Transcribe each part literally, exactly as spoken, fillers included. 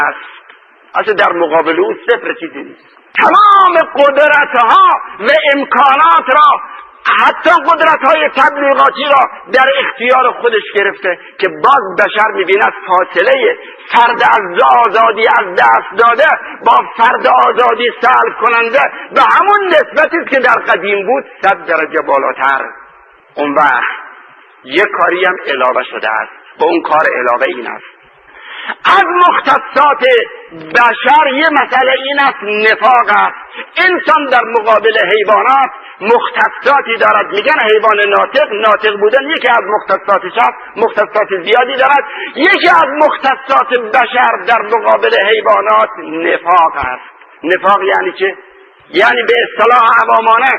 است. اصلا در مقابل او صفر چیزی نیست. تمام قدرتها و امکانات را، حتی قدرت‌های تبلیغاتی را در اختیار خودش گرفته که باز بشر می‌بیند فاصله فرد از آزادی از دست داده با فرد آزادی سلب کننده به همون نسبتی است که در قدیم بود صد درجه بالاتر. اون وقت یک کاری هم علاوه شده است و اون کار علاوه این است: از مختصات بشر یه مسئله این است، نفاق است. انسان در مقابل حیوانات مختصاتی دارد. میگن حیوان ناطق، ناطق بودن یکی از مختصاتش است، مختصات زیادی دارد. یکی از مختصات بشر در مقابل حیوانات نفاق است. نفاق یعنی چه؟ یعنی به اصطلاح عوامانه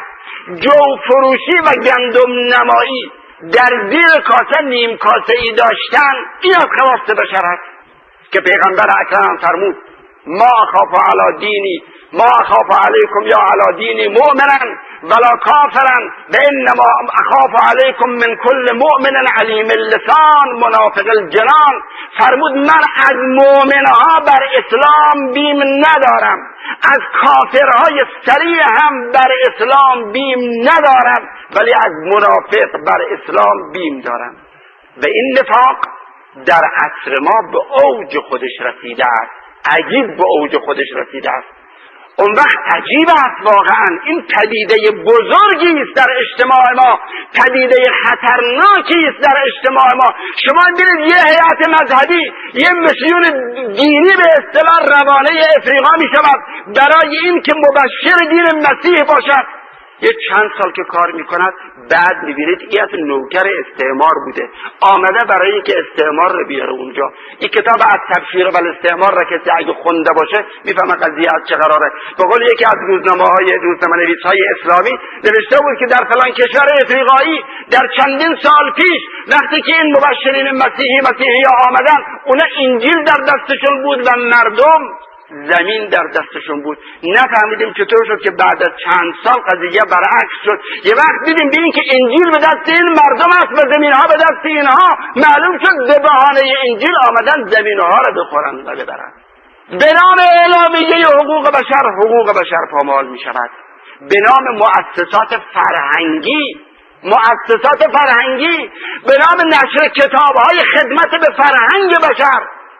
جو فروشی و گندم نمایی، در زیر کاسه نیم کاسه ای داشتن، این از خواست بشر است که پیغمبر اکرم فرمود: ما اخاف علی دینی ما اخاف علیکم یا علی دینی مؤمنا ولا کافرا و انما اخاف علیکم من کل مؤمن علیم اللسان منافق الجنان. فرمود من از مؤمنها بر اسلام بیم ندارم، از کافرهای سریع هم بر اسلام بیم ندارم، ولی از منافق بر اسلام بیم دارم. و این نفاق در عصر ما به اوج خودش رسیده است، عجیب به اوج خودش رسیده است. اون وقت عجیب است واقعا، این پدیده بزرگی است در اجتماع ما، پدیده خطرناکی است در اجتماع ما. شما ببینید یه هیئت مذهبی، یه مسیون دینی به اصطلاح روانه افریقا می شود برای این که مبشر دین مسیح باشد. یه چند سال که کار میکند بعد میبینید این از نوکر استعمار بوده، آمده برای اینکه استعمار رو بیاره اونجا. این کتاب از تبشیر و الاستعمار را کسی اگه خونده باشه میفهمه قضیه از چه قراره. به قول یکی از روزنامه‌های روزنامه‌نویس‌های اسلامی نوشته بود که در فلان کشور افریقایی در چندین سال پیش وقتی که این مبشرین مسیحی مسیحی آمدن، اونا انجیل در دستشون بود و مردم زمین در دستشون بود. نفهمیدیم چطور شد که بعد از چند سال قضیه برعکس شد. یه وقت دیدیم به این که انجیل به دست این مردم است و زمین ها به دست اینها، معلوم شد به بهانه انجیل آمدن زمین ها را بخورن و ببرن. به نام اعلامیه حقوق بشر حقوق بشر پامال می شود. به نام مؤسسات فرهنگی مؤسسات فرهنگی به نام نشر کتاب های خدمت به فرهنگ بشر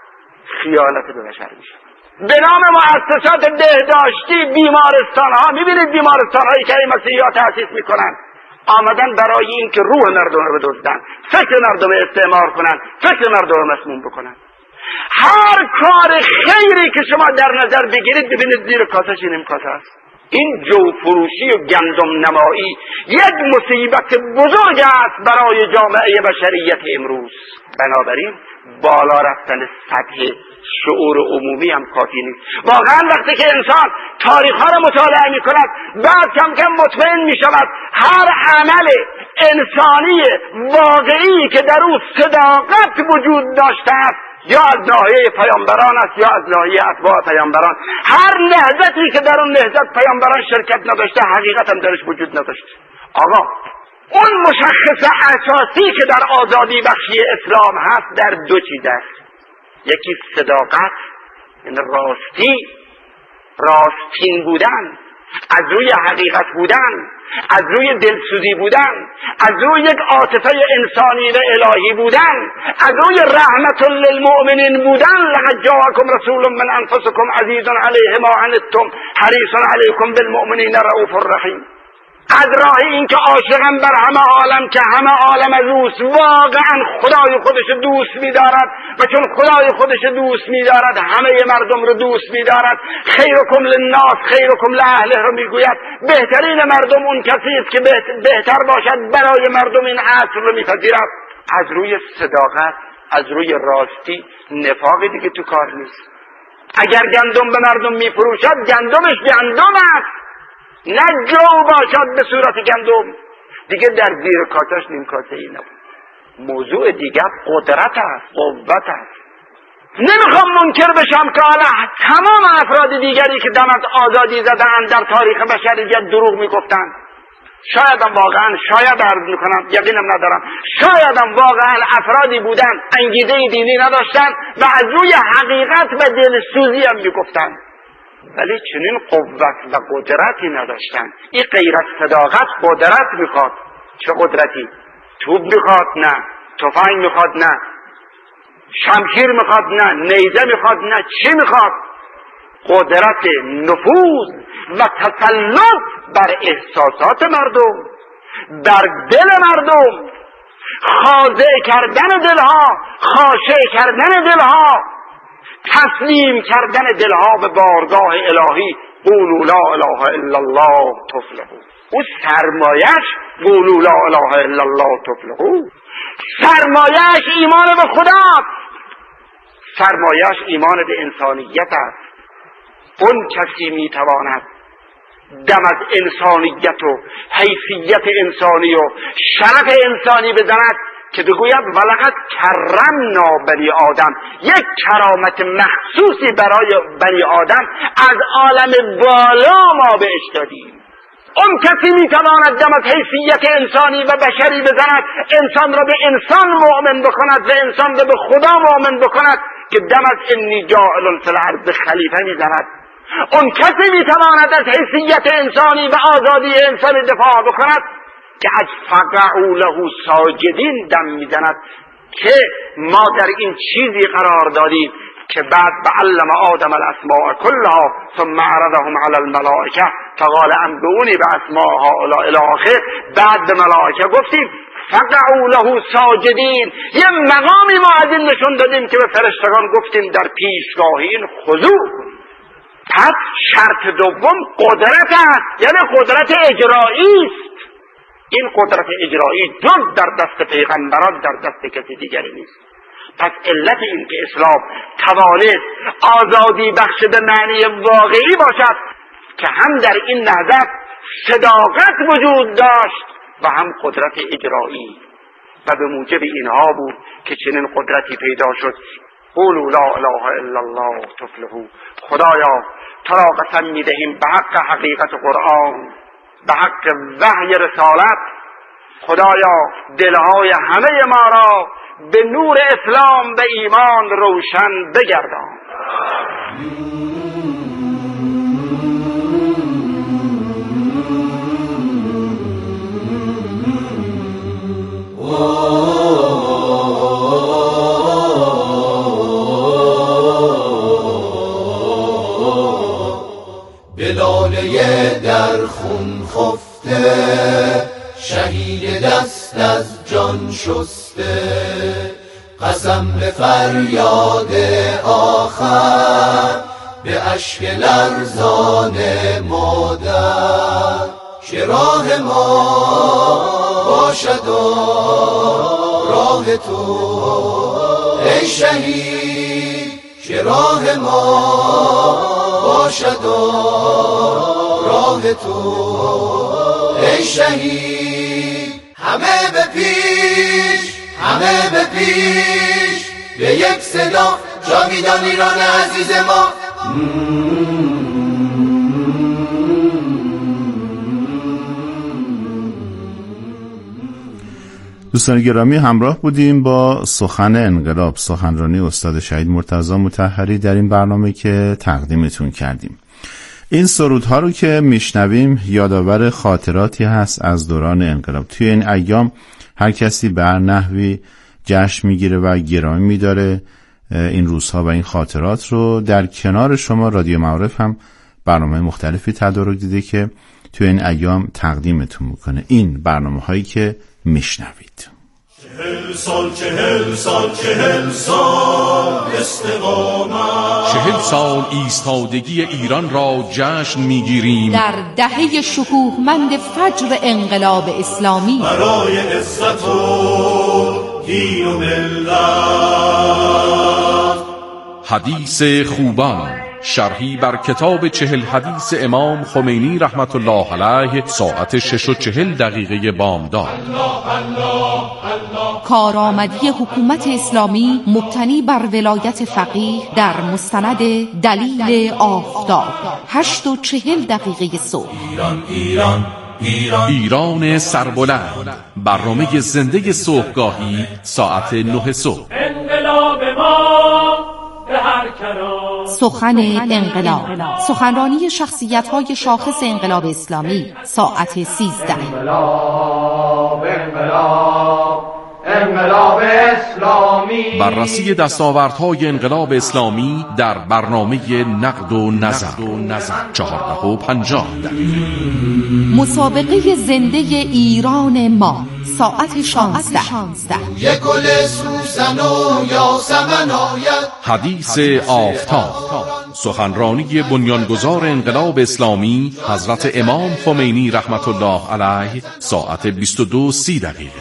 خیانت به بشر می شود. به نام مؤسسات بهداشتی بیمارستان ها، میبینید بیمارستان هایی که این مسیحی ها تأسیس میکنن، آمدن برای این که روح مردم رو بدزدن، فکر مردم استعمار کنن، فکر مردم رو مسموم بکنن. هر کار خیری که شما در نظر بگیرید ببینید زیر کاسش این کاسه است. این جو فروشی و گندم نمایی یک مصیبت بزرگ است برای جامعه بشریت امروز. بنابراین بالا رفتن سطح شعور عمومی هم کافی نیست. واقعا وقتی که انسان تاریخ ها را مطالعه می کند، بعد کم کم مطمئن می شود هر عمل انسانی واقعی که در او صداقت وجود داشته است، یا از ناحیه پیامبران است یا از ناحیه اتباع پیامبران، هر نهضتی که در اون نهضت پیامبران شرکت نداشته حقیقت هم درش وجود نداشته. آقا اون مشخص اساسی که در آزادی بخشی اسلام هست در دو چیز است: یکی صداقت، یعنی راستی، راستین بودن، از روی حقیقت بودن، از روی دلسوزی بودن، از روی یک عاطفه انسانی و الهی بودن، از روی رحمت للمؤمنین بودن. لقد جاءکم رسول من انفسکم عزیز علیه ما عنتم حریص علیکم بالمؤمنین رؤوف رحیم. از راه این که عاشقم بر همه عالم که همه عالم از اوست، واقعا خدای خودش دوست می‌دارد و چون خدای خودش دوست می‌دارد همه مردم رو دوست می‌دارد. خیرکم للناس خیرکم لاهله رو میگوید. بهترین مردم اون کسی است که بهتر باشد برای مردم این عصر رو می‌پذیرد. از روی صداقت، از روی راستی، نفاقی دیگه تو کار نیست. اگر گندم به مردم می‌فروشد گندمش گندم است، نه جو باشد به صورت گندم دیگه در زیر کاسش نیم کاسه ای نبود. موضوع دیگر قدرت است، قوت است. نمیخوام منکر بشم که حالا تمام افراد دیگری که دم از آزادی زدن در تاریخ بشریت دروغ میگفتن، شایدم واقعا، شاید عرض میکنم یقینم ندارم، شایدم واقعا افرادی بودن انگیزه دینی نداشتن و از روی حقیقت و دلسوزی هم میگفتن، ولی چنین قوت و قدرتی نداشتن. این غیرت صداقت قدرت میخواد. چه قدرتی؟ توپ میخواد؟ نه. تفنگ میخواد؟ نه. شمشیر میخواد؟ نه. نیزه میخواد؟ نه. چی میخواد؟ قدرت نفوذ و تسلط بر احساسات مردم، در دل مردم، خاضع کردن دلها، خاشع کردن دلها، تسلیم کردن دلها به بارگاه الهی. قولوا لا اله الا الله تفلحوا. او سرمایش قولوا لا اله الا الله تفلحوا. سرمایش ایمان به خدا، سرمایش ایمان به انسانیت است. اون کسی میتواند دم از انسانیت و حیثیت انسانی و شرف انسانی بزند که بگوید ولقد کرمنا بنی آدم، یک کرامت مخصوصی برای بنی آدم از عالم بالا ما بهش دادیم. اون کسی میتواند دم از حیثیت انسانی و بشری بزند، انسان را به انسان مؤمن بکند و انسان را به خدا مؤمن بکند که دم از انی جاعل فی الارض خلیفه میزند. اون کسی میتواند از حیثیت انسانی و آزادی انسان دفاع بکند که از فقعوا له ساجدین دم میزند که ما در این چیزی قرار دادیم که بعد بعلم آدم الاسماء كلها ثم عرضهم على الملائکه فقال انبئونی باسماء هؤلاء الی آخر. بعد به ملائکه گفتیم فقعوا له ساجدین. یه مقامی ما از این نشون دادیم که به فرشتگان گفتیم در پیشگاه این خضوع. پس شرط دوم قدرت است، یعنی قدرت اجرایی است. این قدرت اجرایی جز در دست پیغمبران در دست کسی دیگری نیست. پس علت این که اسلام توانست آزادی بخش به معنی واقعی باشد که هم در این نهضت صداقت وجود داشت و هم قدرت اجرایی، و به موجب اینها بود که چنین قدرتی پیدا شد. قولوا لا اله الا الله تفلحوا. خدایا تو را قسم میدهیم به حق حقیقت قرآن، به حق وحی رسالت، خدایا دلهای همه ما را به نور اسلام و ایمان روشن بگردان. به لاله در خون خفته، شهید دست از جان شسته، قسم به فریاد آخر، به اشک لرزان مادر، که راه ما باشد و راه تو ای شهید، که راه ما باشد و راه تو ای شهید. همه به پیش، همه به پیش، به یک صدا جاویدان ایران عزیز ما. دوستان گرامی، همراه بودیم با سخن انقلاب، سخنرانی استاد شهید مرتضی مطهری در این برنامه که تقدیمتون کردیم. این سرودها رو که میشنویم یادآور خاطراتی هست از دوران انقلاب. توی این ایام هر کسی به هر نحوی جشن میگیره و گرامی میداره این روزها و این خاطرات رو. در کنار شما رادیو معارف هم برنامه مختلفی تدارک دیده که توی این ایام تقدیمتون میکنه. این برنامه هایی که میشنوید. چهل سال چهل سال چهل سال استقامت، چهل سال ایستادگی ایران را جشن میگیریم در دهه شکوهمند فجر انقلاب اسلامی، برای عزت و دین و ملت. حدیث خوبان، شرحی بر کتاب چهل حدیث امام خمینی رحمت الله علیه، ساعت شش و چهل دقیقه بامداد. کارآمدی حکومت اسلامی مبتنی بر ولایت فقیه در مستند دلیل آفتاب، هشت و چهل دقیقه صبح. ایران ایران ایران ایران سربلند، برنامه زنده صبحگاهی ساعت نه صبح. انقلاب ما به هر کرا. سخن انقلاب، سخنرانی شخصیت‌های شاخص انقلاب اسلامی ساعت سیزده. انقلاب انقلاب انقلاب اسلامی. بررسی دستاوردهای انقلاب اسلامی در برنامه نقد و نظر چهارده و پنجاه دقیقه. مسابقه زنده ایران ما ساعت شانزده. یک گل سوسن و یاسمن آید. حدیث آفتاب، سخنرانی بنیانگذار انقلاب اسلامی حضرت امام خمینی رحمت الله علیه ساعت بیست و دو و سی دقیقه.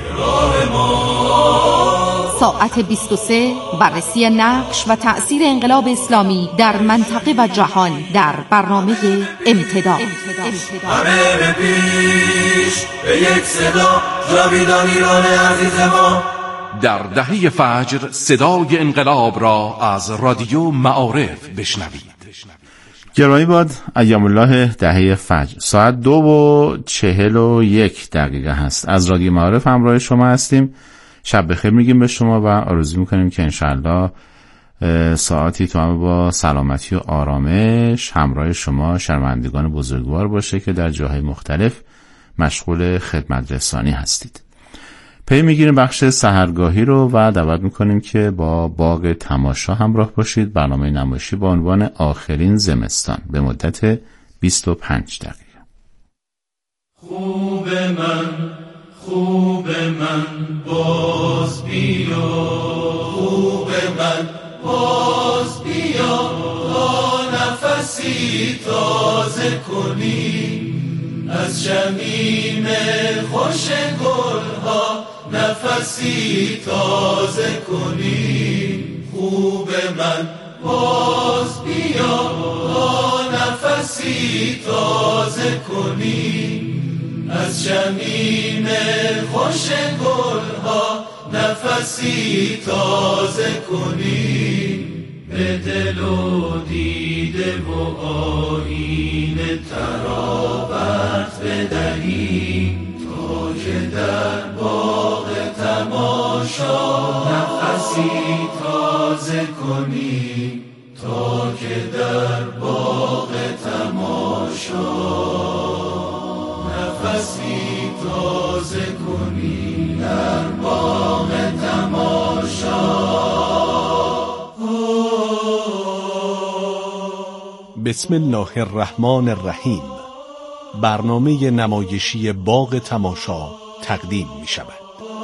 ساعت بیست و سه بررسی نقش و تأثیر انقلاب اسلامی در منطقه و جهان در برنامه امتداد. همه به پیش به یک صدا، جاویدان ایران عزیز ما. در دهه فجر صدای انقلاب را از رادیو معارف بشنوید. گرامی باد ایام الله دهه فجر ساعت دو و چهل و یک دقیقه هست. از رادیو معارف همراه شما هستیم. شب بخیر میگیم به شما و آرزو میکنیم که انشاءالله ساعتی تو هم با سلامتی و آرامش همراه شما شرمندگان بزرگوار باشه که در جاهای مختلف مشغول خدمت رسانی هستید. پی میگیریم بخش سحرگاهی رو و دعوت میکنیم که با باغ تماشا همراه باشید. برنامه نمایشی با عنوان آخرین زمستان به مدت بیست و پنج دقیقه. خوب من خوب من باز بیا، خوب من باز بیا، تا نفسی تازه کنی از شمیم خوش گلها، نفسی تازه کنی. خوب من باز بیا، تا نفسی تازه کنی از شمیم خوش گلها، نفسی تازه کنی. به دل و دیده و آیین ترابت بدهی، تا که در باغ تماشا نفسی تازه کنی، تا که در باغ تماشا نفسی تازه کنی، در باغ تماشا. بسم الله الرحمن الرحیم. برنامه نمایشی باغ تماشا تقدیم می شود.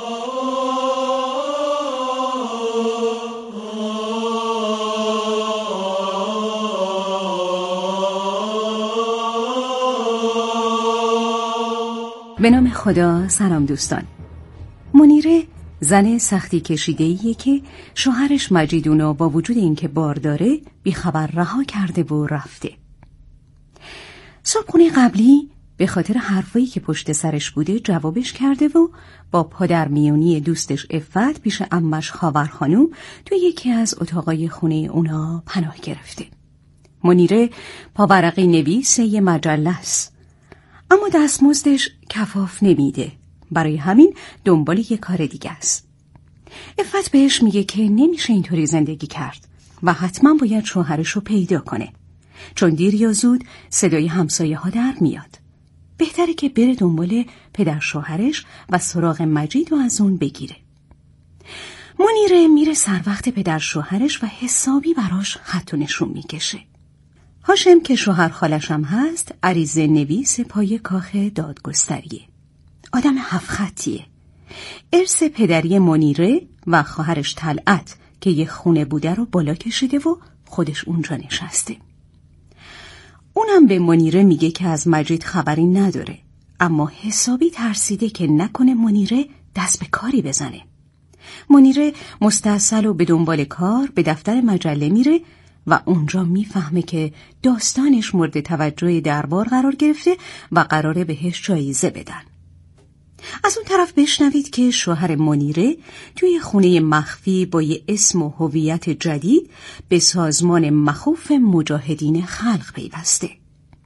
به نام خدا. سلام دوستان. منیره زن سختی کشیده‌ایه که شوهرش مجیدونو با وجود اینکه بار داره بیخبر رها کرده و رفته. صبحونه قبلی به خاطر حرفایی که پشت سرش بوده جوابش کرده و با پادرمیونی دوستش عفت پیش عمش خاور خانوم تو یکی از اتاقای خونه اونا پناه گرفته. منیره پاورقی نویس یه مجله است، اما دستمزدش کفاف نمیده، برای همین دنبال یه کار دیگه است. عفت بهش میگه که نمیشه اینطوری زندگی کرد و حتما باید شوهرش رو پیدا کنه، چون دیر یا زود صدای همسایه ها در میاد. بهتره که بره دنبال پدر شوهرش و سراغ مجید و از اون بگیره. منیره میره سر وقت پدر شوهرش و حسابی براش خط و نشون میکشه. هاشم که شوهر خالشم هست عریضه نویس پای کاخ دادگستریه. آدم هفت خطیه. ارث پدری منیره و خواهرش طلعت که یه خونه بوده رو بالا کشیده و خودش اونجا نشسته. اونم به منیره میگه که از مجید خبری نداره، اما حسابی ترسیده که نکنه منیره دست به کاری بزنه. منیره مستعسل و به دنبال کار به دفتر مجله میره و اونجا میفهمه که داستانش مورد توجه دربار قرار گرفته و قراره بهش جایزه بدن. از اون طرف بشنوید که شوهر منیره توی خونه مخفی با یه اسم و هویت جدید به سازمان مخوف مجاهدین خلق پیوسته.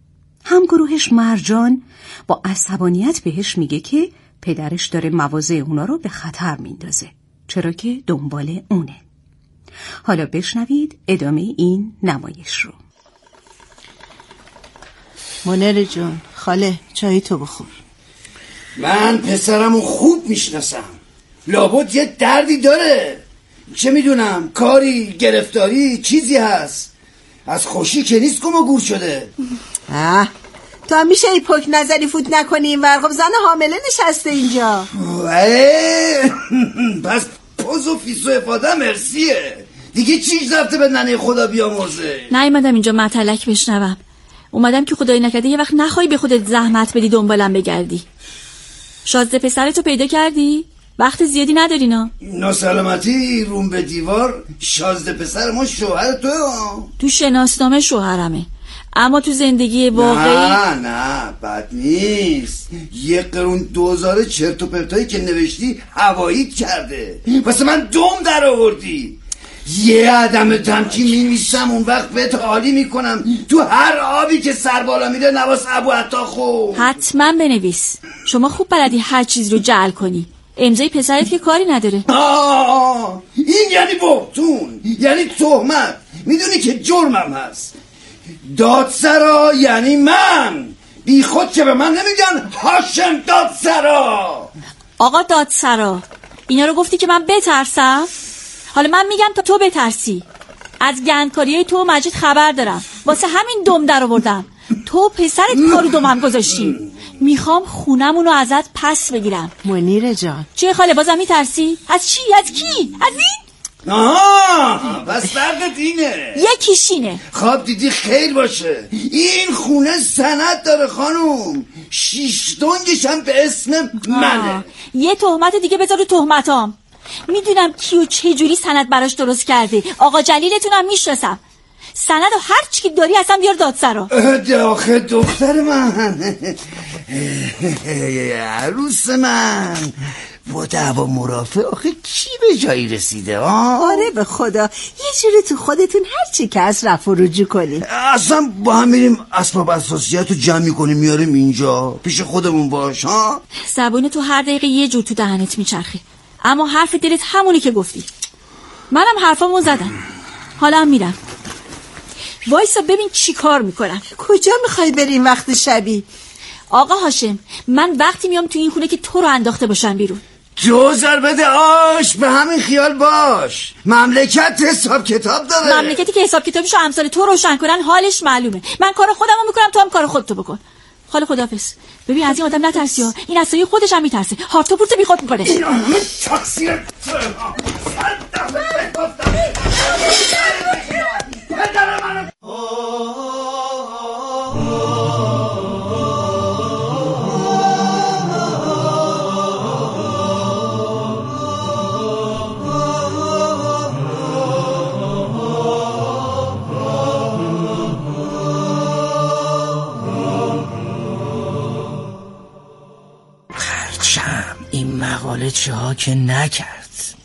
همگروهش مرجان با عصبانیت بهش میگه که پدرش داره مواضع اونا رو به خطر میندازه، چرا که دنبال اونه. حالا بشنوید ادامه این نمایش رو. منیر جون، خاله چای تو بخور. من پسرمو خوب میشناسم، لابد یه دردی داره، چه میدونم کاری، گرفتاری، چیزی هست. از خوشی که نیست گم و گور شده. اه تو هم میشه ای پک نظری فوت نکنی این ور. خب زن حامله نشسته اینجا. پس پوز و فیس و افاده مرسیه دیگه. چیش رفته به ننه خدا بیامرزه. نیومدم اینجا متلک بشنوم، اومدم که خدایی نکرده یه وقت نخوای به خودت زحمت بدی دنبالم بگردی. شازده پسرتو پیدا کردی؟ وقت زیادی ندارینا. ناسلامتی روم به دیوار. شازده پسر ما شوهر تو. تو شناسنامه شوهرمه، اما تو زندگی واقعی نه نه بد نیست. یه قرون دوزاره چرت و پرتایی که نوشتی هواییت کرده، واسه من دوم در آوردی. یه عدم تمکین می‌نویسم اون وقت بهت عالی میکنم تو هر آبی که سر بالا میره نواس ابو عطا. حتما بنویس. شما خوب بلدی هر چیز رو جعل کنی. امضای پسرت که کاری نداره. آه این یعنی بهتون، یعنی تهمت. میدونی که جرمم هست. دادسرا یعنی من. بی خود که به من نمیگن هاشم دادسرا. آقا دادسرا اینا رو گفتی که من بترسم؟ حالا من میگم تا تو بترسی. از گندکاریای تو مجید خبر دارم، واسه همین دم در آوردم. تو پسرت کارو دمم گذاشتی. میخوام خونمونو ازت پس بگیرم. منیر جان چه خاله بازم میترسی؟ از چی؟ از کی؟ از این؟ آها بس فرق دینه. یکیشینه. خواب دیدی خیر باشه. این خونه سند داره خانوم، شیش دنگش هم به اسم منه. یه تهمت دیگه بذار رو تهمتام. میدونم کیو چه جوری سند براش درست کرده. آقا جلیلتون هم میشناسم. سند و هر چی که داری اصلا بیار دادسرا. آخه دختر من، عروس من، با دعوا مرافع آخه کی به جایی رسیده؟ آه؟ آره به خدا یه جوری تو خودتون هر چی که از رفع و رجوع کنی. اصلا با هم میریم اسباب اساسیات رو جمع میکنیم میاریم اینجا پیش خودمون باش. ها زبون تو هر دقیقه یه جور تو دهنت میچرخی، اما حرف دلت همونی که گفتی. منم حرفامو زدم، حالا هم میرم. وایسا ببین چی کار میکنم. کجا میخوای بریم وقت شبی؟ آقا هاشم من وقتی میام تو این خونه که تو رو انداخته باشن بیرون. دوزار بده آش، به همین خیال باش. مملکت حساب کتاب داره. مملکتی که حساب کتابشو امثال تو روشن کنن حالش معلومه. من کار خودمو میکنم، تو هم کار خودتو بکن. خاله خداحافظ. ببین از این آدم نترسی ها، این اصلا خودش هم میترسه. هارتو پورتو بی خود میکنه. این همه تقصیر پدر منو. پرچم این مقاله چه ها که نکرد.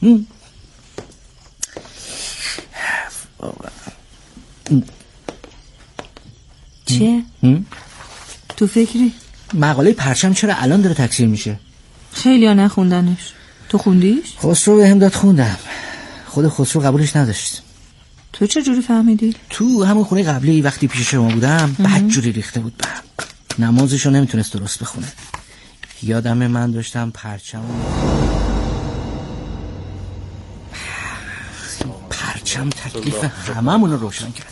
چیه؟ تو فکری؟ مقاله پرچم چرا الان داره تکثیر میشه؟ خیلی ها نخوندنش. تو خوندیش؟ خسرو به هم داد خوندم. خود خسرو قبولش نداشت. تو چه جوری فهمیدی؟ تو همون خونه قبلی وقتی پیش شما بودم بد جوری ریخته بود به هم. نمازشو نمیتونست درست بخونه. یادم من داشتم پرچم پرچم تکلیف هممون رو روشن کرد.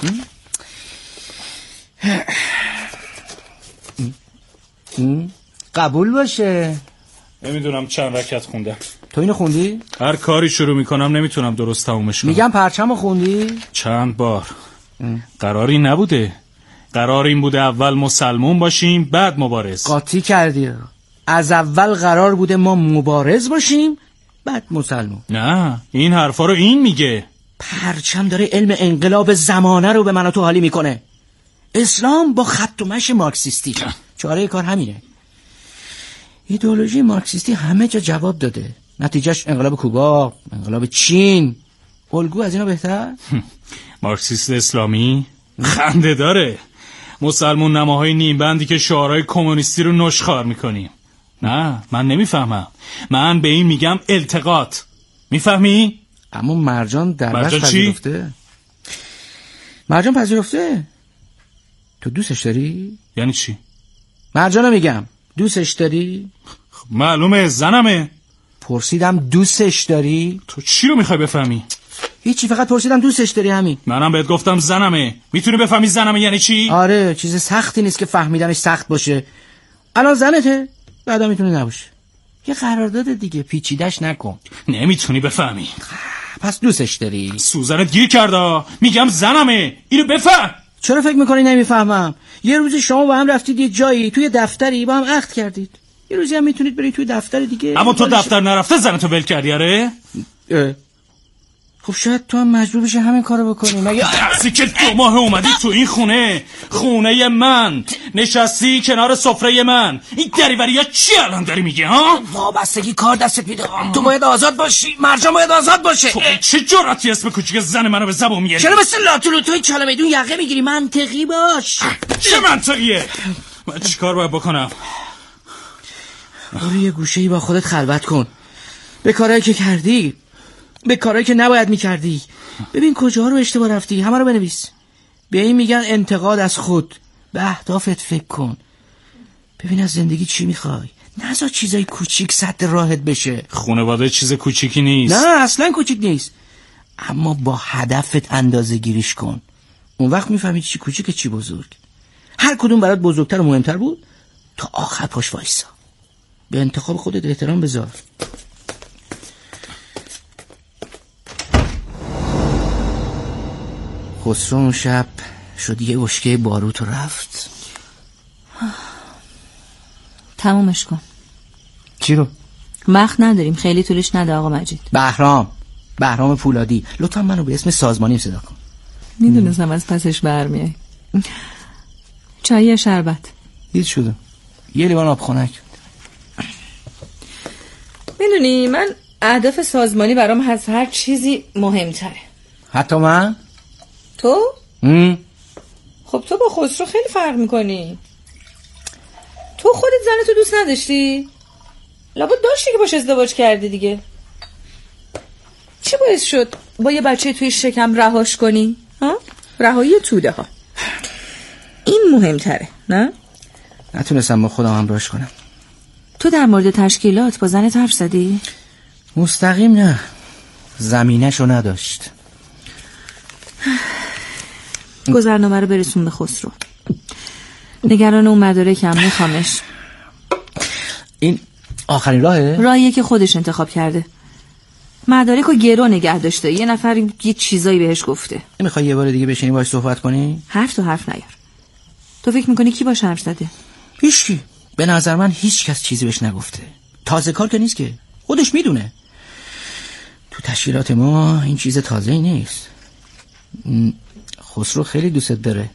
قبول باشه. نمیدونم چند رکعت خوندم. تو اینو خوندی؟ هر کاری شروع میکنم نمیتونم درست تمومش کنم. میگم پرچمو خوندی؟ چند بار. قراری نبوده. قرار این بوده اول مسلمون باشیم بعد مبارز. قاطی کردی. از اول قرار بوده ما مبارز باشیم بعد مسلمون. نه این حرفا رو این میگه. پرچم داره علم انقلاب زمانه رو به من و تو حالی میکنه. اسلام با خط و مشی مارکسیستی. چاره کار همینه. ایدئولوژی مارکسیستی همه جا جواب داده. نتیجهش انقلاب کوبا، انقلاب چین. الگو از اینا بهتر؟ مارکسیست اسلامی خنده داره. مسلمون نماهای نیم بندی که شعارهای کمونیستی رو نشخوار میکنیم. نه من نمیفهمم. من به این میگم التقاط. میفهمی؟ اما مرجان در مرجان بس پذیرفته. مرجان پذیرفته. تو دوستش داری؟ یعنی چی؟ مرجانو میگم دوستش داری؟ خب معلومه زنمه. پرسیدم دوستش داری؟ تو چی رو میخوای بفهمی؟ هیچی، فقط پرسیدم دوستش داری همین. منم بهت گفتم زنمه. میتونی بفهمی زنمه یعنی چی؟ آره چیز سختی نیست که فهمیدنش سخت باشه. الان زنته بعدا میتونه نباشه. یه قرارداد دیگه، پیچیدش نکن. نمیتونی بفهمی. پس دوستش داری؟ سوزنت گیر کرده. میگم زنمه. اینو بفهم. چرا فکر میکنی نمیفهمم؟ یه روزی شما با هم رفتید یه جایی، توی دفتری با هم عقد کردید. یه روزی هم میتونید برید توی دفتر دیگه. اما تو دفتر نرفته زنتو ول کردی آره؟ خب شاید تو هم مجبور بشی همین کارو بکنی. مگه درسی که دو ماه اومدی تو این خونه، خونه من، نشستی کنار سفره من، این دریوریا چی الان داری میگی ها؟ وابستگی کار دستت میده. تو باید آزاد باشی، مرجان باید آزاد باشه. تو چه جرأتی اسم کوچیک زن منو به زبون میاری؟ چرا مثل لاتولو توی چاله میدون یقه میگیری؟ منطقی باش. چه منطقیه؟ من چیکار باید بکنم؟ برو یه گوشه‌ای با خودت خلوت کن، به کارهایی که کردی، به کارهایی که نباید میکردی. ببین کجا رو اشتباه رفتی، همه رو بنویس. به این میگن انتقاد از خود. به اهدافت فکر کن، ببین از زندگی چی میخوای. نذار چیزای کوچیک سد راحت بشه. خانواده چیز کوچیکی نیست. نه اصلا کوچیک نیست، اما با هدفت اندازه گیریش کن. اون وقت میفهمی چی کوچیک چی بزرگ. هر کدوم برات بزرگتر و مهمتر بود، تا آخر پاش وایسا. به انتخاب خودت احترام بذار. خسرو اون شب شد یه بشکه باروت و رفت. تمومش کن. چی رو؟ وقت نداریم، خیلی طولش نده آقا مجید. بهرام بهرام پولادی، لطفا منو به اسم سازمانیم صدا کن. میدونستم از پسش برمیای. چای یا شربت؟ هیچ شده، یه لیوان آب خنک. میدونی من اهداف سازمانی برام از هر چیزی مهمتره. حتی من؟ تو؟ ام. خب تو با خسرو خیلی فرق میکنی. تو خودت زنتو دوست نداشتی؟ لابد داشتی که باش ازدواج کردی دیگه. چی باعث شد با یه بچه توی شکم رهاش کنی؟ ها؟ رهایی توده ها. این مهمتره نه؟ نتونستم با خودم همراهش کنم. تو در مورد تشکیلات با زنت حرف زدی؟ مستقیم نه، زمینه‌شو نداشت. گذرنامه رو برسون به خسرو. نگران اون مدارکم، میخوامش. این آخرین راهه؟ راهیه که خودش انتخاب کرده. مدارک رو گرو نگه داشته. یه نفر یه چیزایی بهش گفته. نمیخوای یه بار دیگه بشینی باهاش صحبت کنی؟ حرف تو حرف نیار. تو فکر میکنی کی باش حرف زده؟ هیچکی. به نظر من هیچ کس چیزی بهش نگفته. تازه کار که نیست که، خودش میدونه. تو تشکیلات ما این چیز تازه‌ای نیست. خسرو خیلی دوست داره.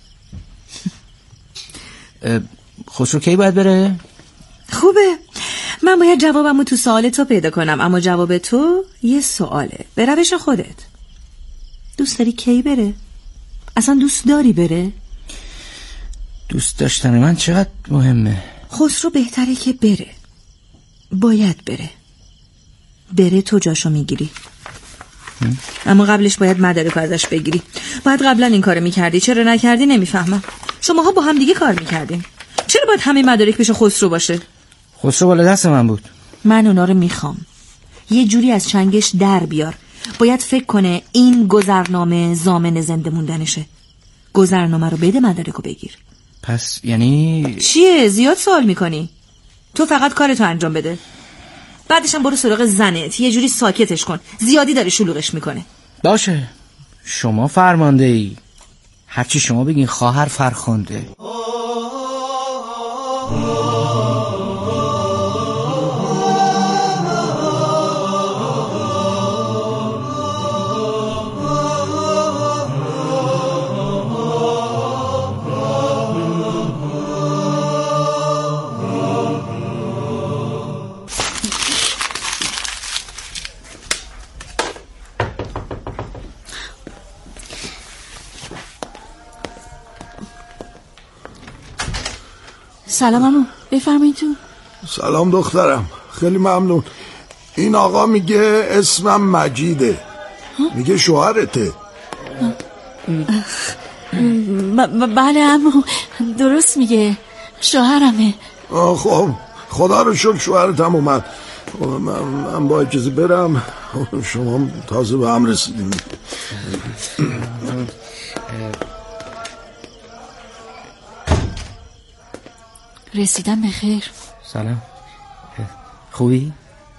خسرو کی باید بره؟ خوبه. من باید جوابمو تو سوال تو پیدا کنم، اما جواب تو یه سواله. به روش خودت. دوست داری کی بره؟ اصلا دوست داری بره؟ دوست داشتن من چقدر مهمه. خسرو بهتره که بره. باید بره. بره تو جاشو میگیری. اما قبلش باید مدارک ازش بگیری. باید قبلا این کارو میکردی. چرا نکردی نمیفهمم. شماها با هم دیگه کار میکردین. چرا باید همه مدارک پیش خسرو باشه؟ خسرو بالا دست من بود. من اونا رو میخوام. یه جوری از چنگش در بیار. باید فکر کنه این گذرنامه ضامن زنده موندنشه. گذرنامه رو بده، مدارکو بگیر. پس یعنی چیه؟ زیاد سوال میکنی. تو فقط کارتو انجام بده. بعدش هم برو سراغ زنت. یه جوری ساکتش کن. زیادی داره شلوغش میکنه. باشه، شما فرمانده ای. هرچی شما بگین خواهر فرخنده. سلام عمو، بفرمایید تو. سلام دخترم، خیلی ممنون. این آقا میگه اسمم مجیده. میگه شوهرته. بله عمو، درست میگه، شوهرمه. خب خدا رو شکر شوهرتم اومد. من, من با اجازه برم، شما تازه به هم رسیدیم. رسیدم به خیر. سلام، خوبی؟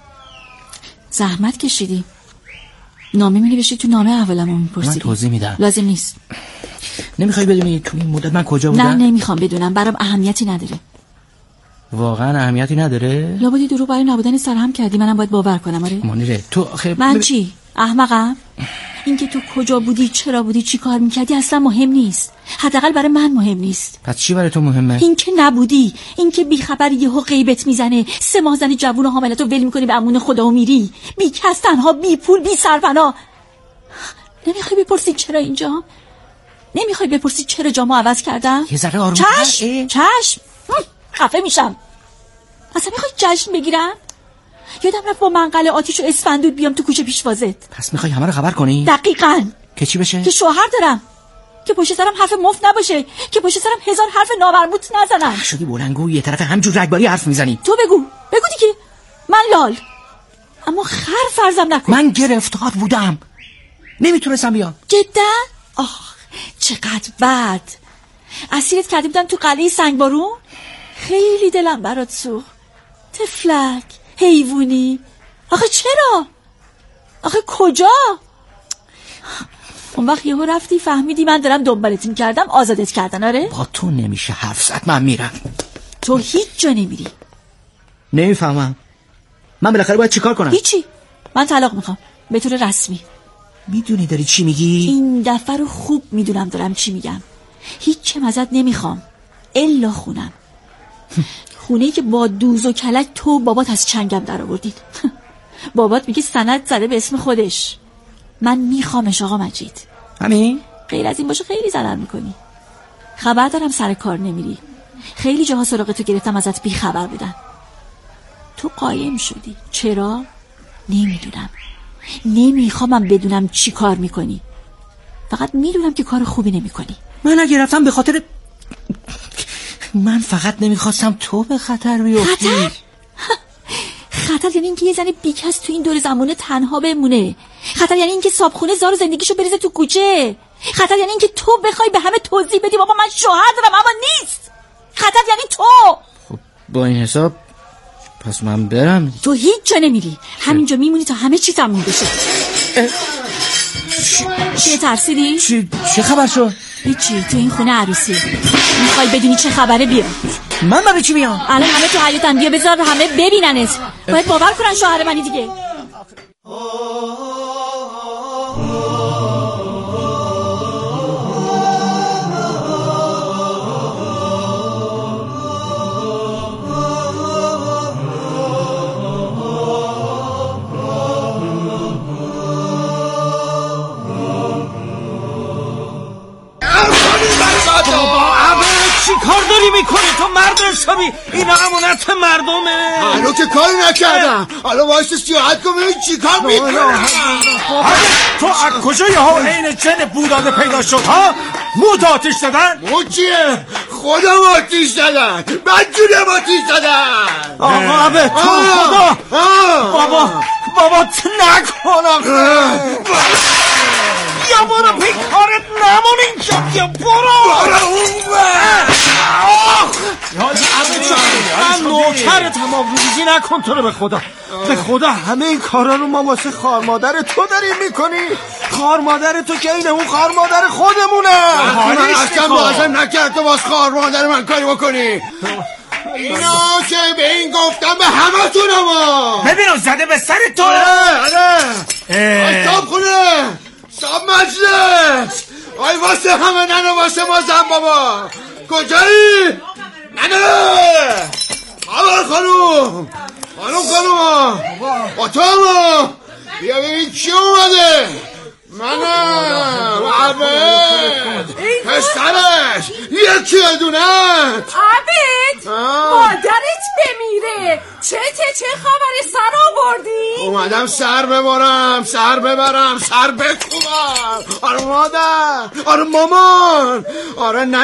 زحمت کشیدی. نامه می نوشتی، تو نامه اولمو میپرسیدی. من توضیح میدم. لازم نیست. نمیخوای بدونی تو این مدت من کجا بودم؟ نه نمیخوام بدونم، برام اهمیتی نداره. واقعا اهمیتی نداره؟ لابدی دروغ برای نبودن سرهم کردی، منم باید باور کنم. آره منیره تو آخه من بب... چی؟ احمقم؟ اینکه تو کجا بودی، چرا بودی، چی کار میکردی اصلا مهم نیست. حداقل برای من مهم نیست. پس چی برای تو مهمه؟ اینکه نبودی، اینکه بیخبری یهو غیبت میزنه، سه ماه زنی جوون و حاملتو ول میکنی به امون خدا و میری بی کس، تنها، بی پول، بی سرپناه. نمیخوای بپرسی چرا اینجا؟ نمیخوای بپرسی چرا جامو عوض کردم؟ یه ذره آروم. چشم چشم خفه میشم. اصلا میخوای جشن بگیرم؟ یادم رفت با منقل آتیش و اسفندود بیام تو کوچه پیشوازت. پس میخوای همه رو خبر کنی؟ دقیقاً. که چی بشه؟ که شوهر دارم، که پشت سرم حرف مفت نباشه، که پشت سرم هزار حرف نامربوط نزنم. شدی بلنگو یه طرف همجور رگباری حرف میزنی. تو بگو بگو دیگه. من لال، اما خر فرضم نکن. من گرفتار بودم، نمیتونستم بیام. جدا؟ آخ چقدر بد. اسیرت کرده بودن تو قلعه سنگبارون. خیلی دلم برات سوخت. تفلک، حیوونی. آخه چرا؟ آخه کجا؟ اون وقت یهو رفتی فهمیدی من دارم دنبالت می‌کردم، آزادت کردن. آره با تو نمیشه حرف زد، من میرم. تو هیچ جا نمیری. نمیفهمم من بالاخره باید چیکار کنم؟ هیچی، من طلاق میخوام به طور رسمی. میدونی داری چی میگی؟ این دفعه رو خوب میدونم دارم چی میگم. هیچ چم ازت نمیخوام الا خونم. خونه‌ای که با دوز و کلک تو بابات از چنگم در آوردید. بابات میگه سند زده به اسم خودش. من میخوامش آقا مجید. همین؟ غیر از این باشه خیلی ضرر میکنی. خبر دارم سر کار نمیری. خیلی جاها سراغ تو گرفتم ازت بی خبر بودن. تو قایم شدی. چرا؟ نمیدونم. نمیخوامم بدونم چی کار میکنی. فقط میدونم که کار خوبی نمیکنی. من اگه رفتم به خاطر من فقط نمیخواستم تو به خطر بیفتی. خطر؟ خطر یعنی اینکه یه زن بیکس تو این دور زمانه تنها بمونه. خطر یعنی اینکه صابخونه زار زندگیشو بریزه تو کوچه. خطر یعنی اینکه تو بخوای به همه توضیح بدی بابا من شوهر دارم اما نیست. خطر یعنی تو. خب با این حساب پس من برم. تو هیچ جا نمیری، همینجا میمونی تا همه چی تموم بشه. چی ترسیدی؟ چی چه خبر شد؟ هیچی، تو این خونه عروسی میخوای بدونی چه خبره؟ بیا. من برای چی بیام؟ الان همه تو حیاطن، بیا بذار همه ببیننت. باید باور کنن شوهر منی دیگه. چی کار داری میکنی تو مرد حسابی؟ اینا امانت مردمه. الو که کاری نکردم. حالا واسه سیاحت کن ببین چی کار میکنی. تو از کجا یه ها این جن بوداده پیدا شد ها؟ مو آتیش زدن؟ مو چیه؟ خودم آتیش زدن. بدجوریم آتیش زدن. آقا عبه تو خدا. بابا بابا نکنم. یا برو پی کارت نمون اینجا. یا برو برو اون من نوکرتم. آبروریزی نکن تو رو به خدا. به خدا همه این کارا رو ما واسه خار مادر تو داریم میکنی. خار مادر تو که اینه اون خار مادر خودمونه. من اصلا لازم نکرد تو واسه خار مادر من کاری بکنی. اینا که به این گفتم به همه تونم. ببینم زده به سر تو. آره آی ساب خونه، ساب مجلس، آی واسه همه ننو واسه ما زن بابا. کجایی؟ ننه خبر خانوم خانوم خانوم با تو هم بیا ببین چی اومده. منم عبد پسرش یکی دونت. عبد چه خبری سر آوردی؟ اومدم سر ببرم سر ببرم سر بکوبم. آره مادر، آره مامان، آره نه